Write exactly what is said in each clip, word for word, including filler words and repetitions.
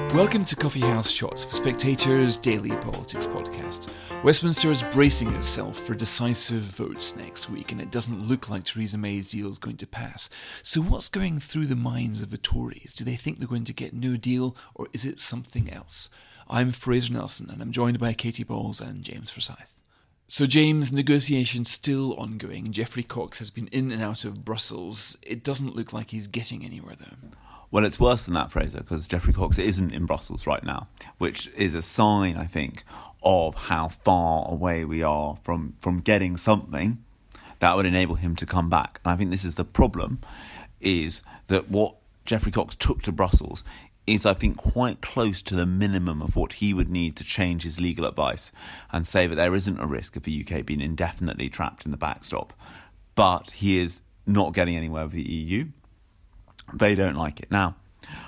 Welcome to Coffee House Shots for Spectator's daily politics podcast. Westminster is bracing itself for decisive votes next week, and it doesn't look like Theresa May's deal is going to pass. So what's going through the minds of the Tories? Do they think they're going to get no deal, or is it something else? I'm Fraser Nelson, and I'm joined by Katie Bowles and James Forsyth. So James, negotiations still ongoing. Geoffrey Cox has been in and out of Brussels. It doesn't look like he's getting anywhere though. Well, it's worse than that, Fraser, because Geoffrey Cox isn't in Brussels right now, which is a sign, I think, of how far away we are from, from getting something that would enable him to come back. And I think this is the problem, is that what Geoffrey Cox took to Brussels is, I think, quite close to the minimum of what he would need to change his legal advice and say that there isn't a risk of the U K being indefinitely trapped in the backstop. But he is not getting anywhere with the E U. They don't like it. Now,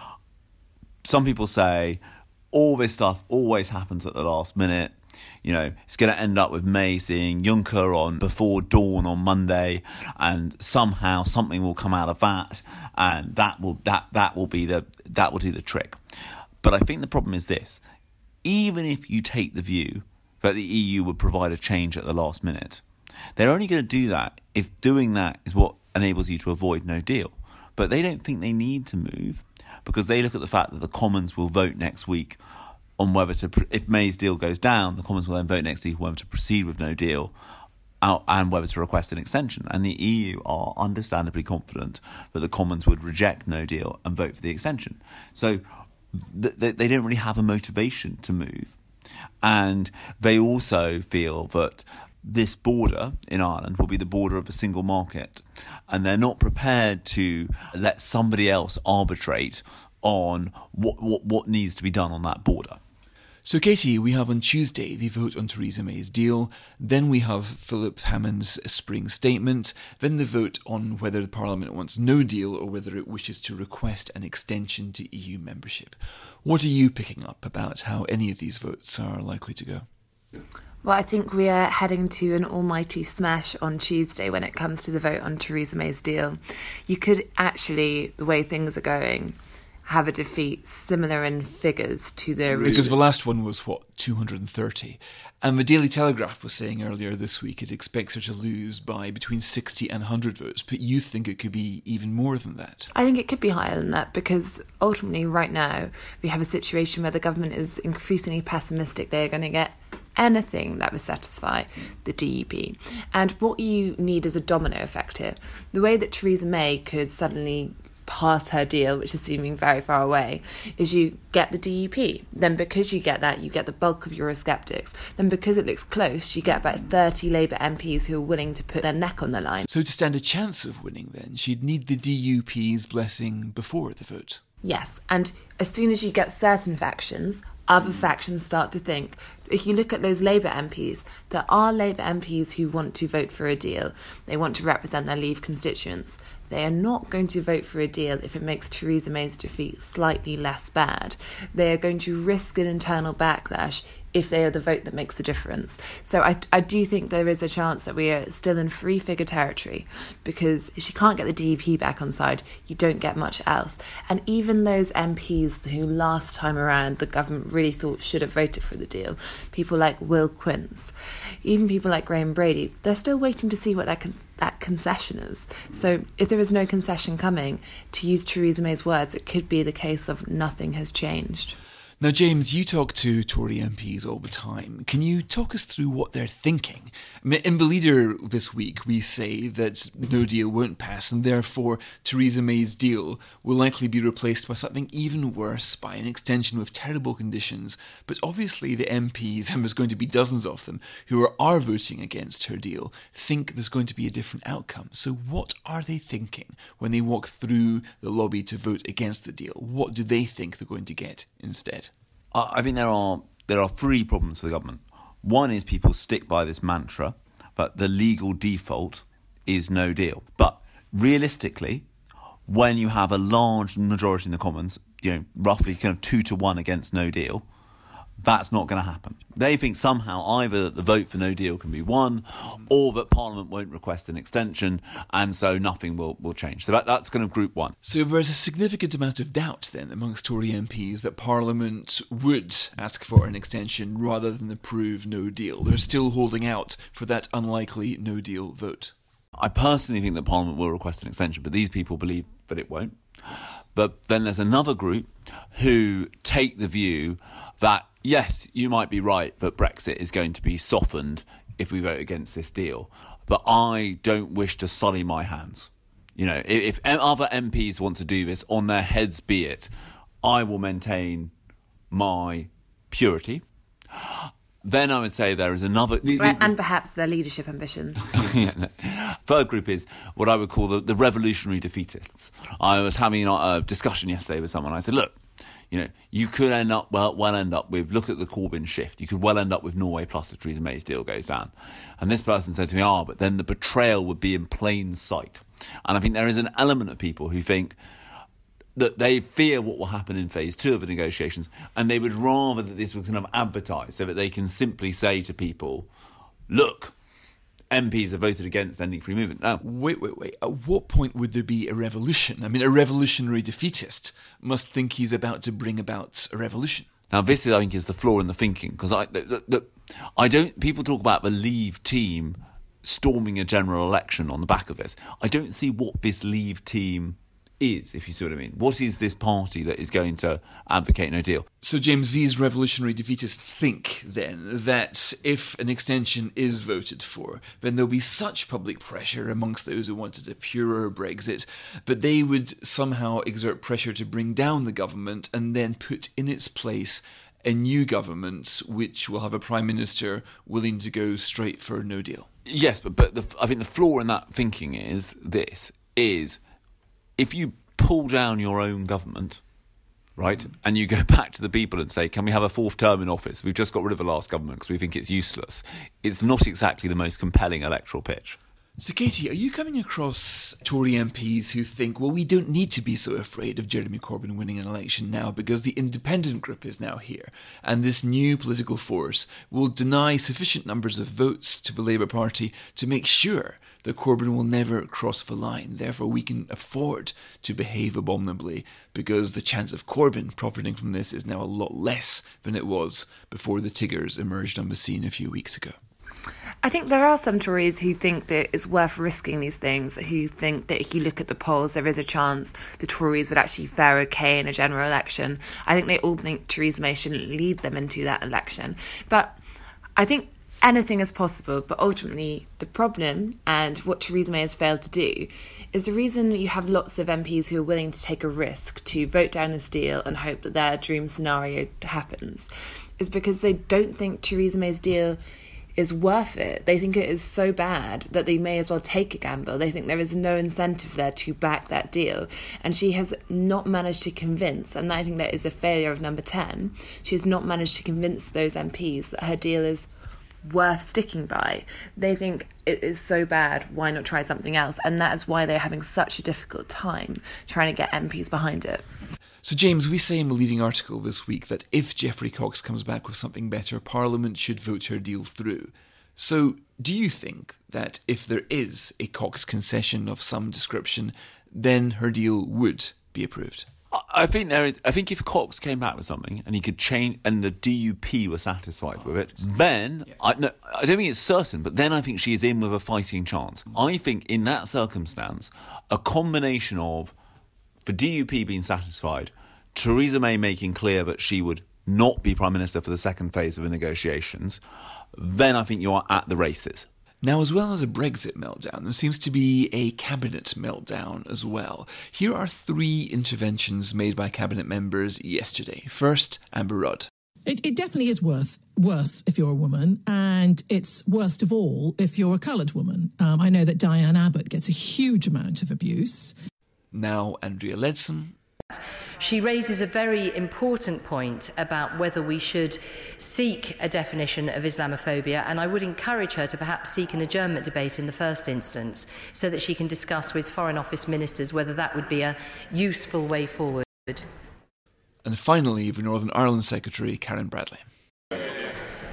some people say all this stuff always happens at the last minute. You know, it's going to end up with May seeing Juncker on before dawn on Monday, and somehow something will come out of that, and that will that that will be the that will do the trick. But I think the problem is this: even if you take the view that the E U would provide a change at the last minute, they're only going to do that if doing that is what enables you to avoid no deal. But they don't think they need to move because they look at the fact that the Commons will vote next week on whether to, if May's deal goes down, the Commons will then vote next week on whether to proceed with no deal and whether to request an extension. And the E U are understandably confident that the Commons would reject no deal and vote for the extension. So th- they don't really have a motivation to move. And they also feel that this border in Ireland will be the border of a single market, and they're not prepared to let somebody else arbitrate on what, what, what needs to be done on that border. So, Katie, we have on Tuesday the vote on Theresa May's deal, then we have Philip Hammond's spring statement, then the vote on whether the Parliament wants no deal or whether it wishes to request an extension to E U membership. What are you picking up about how any of these votes are likely to go? Well, I think we are heading to an almighty smash on Tuesday when it comes to the vote on Theresa May's deal. You could actually, the way things are going, have a defeat similar in figures to the original. Because the last one was, what, two hundred thirty? And the Daily Telegraph was saying earlier this week it expects her to lose by between sixty and one hundred votes, but you think it could be even more than that? I think it could be higher than that because ultimately right now we have a situation where the government is increasingly pessimistic they're going to get anything that would satisfy the D U P. And what you need is a domino effect here. The way that Theresa May could suddenly pass her deal, which is seeming very far away, is you get the D U P. Then because you get that, you get the bulk of Eurosceptics. Then because it looks close, you get about thirty Labour M Ps who are willing to put their neck on the line. So to stand a chance of winning then, she'd need the D U P's blessing before the vote. Yes, and as soon as you get certain factions, other factions start to think. If you look at those Labour M Ps, there are Labour M Ps who want to vote for a deal. They want to represent their Leave constituents. They are not going to vote for a deal if it makes Theresa May's defeat slightly less bad. They are going to risk an internal backlash if they are the vote that makes a difference. So I, I do think there is a chance that we are still in free-figure territory, because if she can't get the D U P back on side, you don't get much else. And even those M Ps who last time around the government really thought should have voted for the deal, people like Will Quince, even people like Graham Brady, they're still waiting to see what that, con- that concession is. So if there is no concession coming, to use Theresa May's words, it could be the case of nothing has changed. Now, James, you talk to Tory M Ps all the time. Can you talk us through what they're thinking? I mean, in the Leader this week, we say that no deal won't pass, and therefore Theresa May's deal will likely be replaced by something even worse, by an extension with terrible conditions. But obviously the M Ps, and there's going to be dozens of them, who are, are voting against her deal, think there's going to be a different outcome. So what are they thinking when they walk through the lobby to vote against the deal? What do they think they're going to get instead? I think there are there are three problems for the government. One is people stick by this mantra, but the legal default is no deal. But realistically, when you have a large majority in the Commons, you know, roughly kind of two to one against no deal, That's not going to happen. They think somehow either that the vote for no deal can be won or that Parliament won't request an extension, and so nothing will, will change. So that, that's kind of group one. So there's a significant amount of doubt then amongst Tory M Ps that Parliament would ask for an extension rather than approve no deal. They're still holding out for that unlikely no deal vote. I personally think that Parliament will request an extension, but these people believe that it won't. But then there's another group who take the view that, yes, you might be right that Brexit is going to be softened if we vote against this deal, but I don't wish to sully my hands. You know, if, if other M Ps want to do this, on their heads be it, I will maintain my purity. Then I would say there is another... And perhaps their leadership ambitions. yeah, no. Third group is what I would call the, the revolutionary defeatists. I was having a discussion yesterday with someone. I said, look, you know, you could end up, well, well end up with, look at the Corbyn shift. You could well end up with Norway Plus if Theresa May's deal goes down. And this person said to me, ah, oh, but then the betrayal would be in plain sight. And I think there is an element of people who think that they fear what will happen in phase two of the negotiations, and they would rather that this was kind of advertised so that they can simply say to people, look, M Ps have voted against ending free movement. Now, wait, wait, wait. At what point would there be a revolution? I mean, a revolutionary defeatist must think he's about to bring about a revolution. Now, this, I think, is the flaw in the thinking, because I, the, the, I don't. People talk about the Leave team storming a general election on the back of this. I don't see what this Leave team is, if you see what I mean. What is this party that is going to advocate no deal? So, James, these revolutionary defeatists think, then, that if an extension is voted for, then there'll be such public pressure amongst those who wanted a purer Brexit that they would somehow exert pressure to bring down the government and then put in its place a new government which will have a prime minister willing to go straight for no deal. Yes, but, but the, I think the flaw in that thinking is this, is if you pull down your own government, right, and you go back to the people and say, can we have a fourth term in office? We've just got rid of the last government because we think it's useless. It's not exactly the most compelling electoral pitch. So, Katie, are you coming across Tory M Ps who think, well, we don't need to be so afraid of Jeremy Corbyn winning an election now because the independent group is now here, and this new political force will deny sufficient numbers of votes to the Labour Party to make sure that Corbyn will never cross the line. Therefore, we can afford to behave abominably because the chance of Corbyn profiting from this is now a lot less than it was before the Tiggers emerged on the scene a few weeks ago. I think there are some Tories who think that it's worth risking these things, who think that if you look at the polls, there is a chance the Tories would actually fare okay in a general election. I think they all think Theresa May shouldn't lead them into that election. But I think anything is possible, but ultimately the problem, and what Theresa May has failed to do, is the reason you have lots of M Ps who are willing to take a risk to vote down this deal and hope that their dream scenario happens, is because they don't think Theresa May's deal is worth it. They think it is so bad that they may as well take a gamble. They think there is no incentive there to back that deal. And she has not managed to convince, and I think that is a failure of number ten, she has not managed to convince those M Ps that her deal is worth sticking by. They think it is so bad, why not try something else? And that is why they're having such a difficult time trying to get M Ps behind it. So, James, we say in the leading article this week that if Geoffrey Cox comes back with something better, Parliament should vote her deal through. So, do you think that if there is a Cox concession of some description, then her deal would be approved? I think there is. I think if Cox came back with something and he could change, and the D U P were satisfied with it, then yeah. I, no, I don't think it's certain. But then I think she is in with a fighting chance. I think in that circumstance, a combination of the D U P being satisfied, Theresa May making clear that she would not be Prime Minister for the second phase of the negotiations, then I think you are at the races. Now, as well as a Brexit meltdown, there seems to be a cabinet meltdown as well. Here are three interventions made by cabinet members yesterday. First, Amber Rudd. It, it definitely is worth worse if you're a woman, and it's worst of all if you're a coloured woman. Um, I know that Diane Abbott gets a huge amount of abuse. Now, Andrea Leadsom. She raises a very important point about whether we should seek a definition of Islamophobia, and I would encourage her to perhaps seek an adjournment debate in the first instance so that she can discuss with Foreign Office ministers whether that would be a useful way forward. And finally, the Northern Ireland Secretary, Karen Bradley.